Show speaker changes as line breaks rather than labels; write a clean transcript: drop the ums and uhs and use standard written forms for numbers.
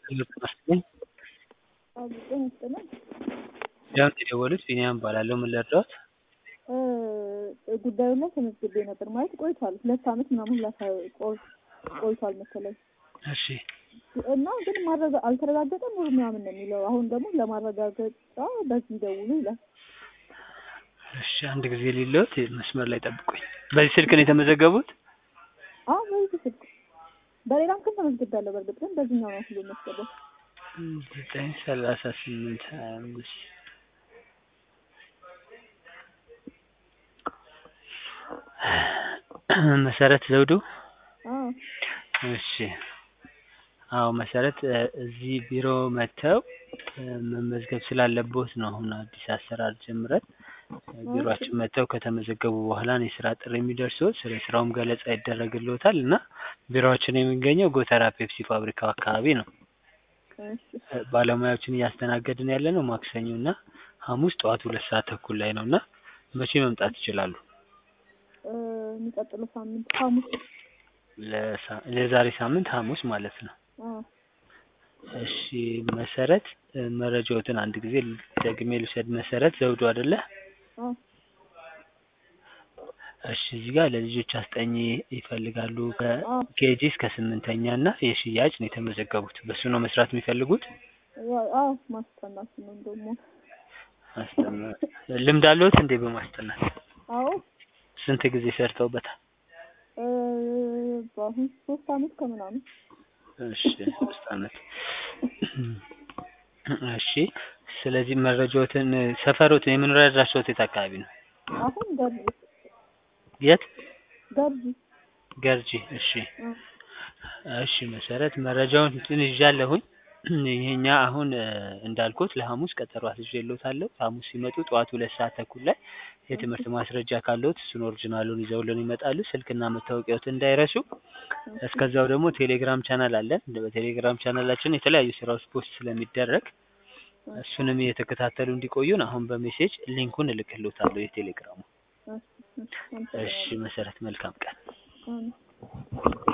ይመስገን።
ጤና ይስጥልኝ።
ያው የደወሉት ቢኒያም እባላለሁ። ምን ልርዳዎት?
ጉዳዩን ላይ ተመዝግቤ ነበር ማለት ቆይቷል። 2 ዓመት ምናምን ቆይቷል መሰለኝ።
እሺ
እና ግን አልተረጋገጠም ወር ምናምን ነው የሚለው። አሁን ደግሞ ለማረጋገጫ በዚህ ደውሉ ይላል።
እሺ አንድ ጊዜ ሊሎት መስመር ላይ ጠብቁኝ። በዚህ ስልክ ነው የተመዘገቡት?
አዎ በዚህ ስልክ በሌላም ግን ተመዝግቤያለሁ። በእርግጥ ግን በዚህኛው ነው ሁሉ መስገበው
93825 መሰረት ዘውዱ።
አዎ
እሺ አዎ መሰረት እዚህ ቢሮ መተው መመዝገብ ስላለቦት ነው። አሁን አዲስ አሰራር ጀምረን ቢሮአችን መተው ከተመዘገቡ በኋላ ነው የስራ ጥሪ የሚደርሰው። ስለ ስራውም ገለጻ ይደረግልዎታል እና ቢሮአችን የሚገኘው ጎተራ ፔፕሲ ፋብሪካው አካባቢ ነው። ባለሙያዎችን እያስተናገድን ያለነው ማክሰኞ እና ሐሙስ ጠዋት 2 ሰዓት ተኩል ላይ ነውና መቼ መምጣት ይችላሉ?
የሚቀጥለው ሳምንት ሐሙስ
ለዛሬ ሳምንት ሐሙስ ማለት ነው። እሺ መሰረት መረጃዎትን አንድ ጊዜ ደግሜ ልውሰድ። መሰረት ዘውዱ አይደለ? እሺ እዚህ ጋር ለልጆች አስጠኚ ይፈልጋሉ ከኬጂ እስከ 8ኛ እና የሽያጭ ነው የተመዘገቡት። በሱ ነው መስራት የሚፈልጉት?
አዎ ማስጠናት ነው ደግሞ።
ማስጠናት ልምድ አለዎት እንዴ በማስጠናት?
አዎ።
ስንት ጊዜ ሰርተውበታል?
በአሁን 3 ዓመት ከምናምን።
እሺ 3 ዓመት። እሺ ስለዚህ መረጃዎትን ሰፈሮት የመኖሪያ አድራሻዎት የት አካባቢ ነው?
አሁን ገርጂ።
የት?
ገርጂ።
ገርጂ። እሺ እሺ መሰረት መረጃውን ይዣለሁኝ። ይሄኛ አሁን እንዳልኩት ለሐሙስ ቀጠሮ አስይዤልዎታለሁ። ሐሙስ ሲመጡ ጠዋት 2 ሰዓት ተኩል ላይ የትምህርት ማስረጃ ካለዎት እሱን ኦሪጂናሉን ይዘውልን ይመጣሉ። ስልክና መታወቂያዎት እንዳይረሱ። እስከዛው ደግሞ ቴሌግራም ቻናል አለን። በቴሌግራም ቻናላችን የተለያዩ ስራዎች ፖስት ስለሚደረግ እሱንም እየተከታተሉ እንዲቆዩን አሁን በሜሴጅ ሊንኩን እልክልዎታለሁ የቴሌግራሙ። እሺ መሰረት መልካም ቀን።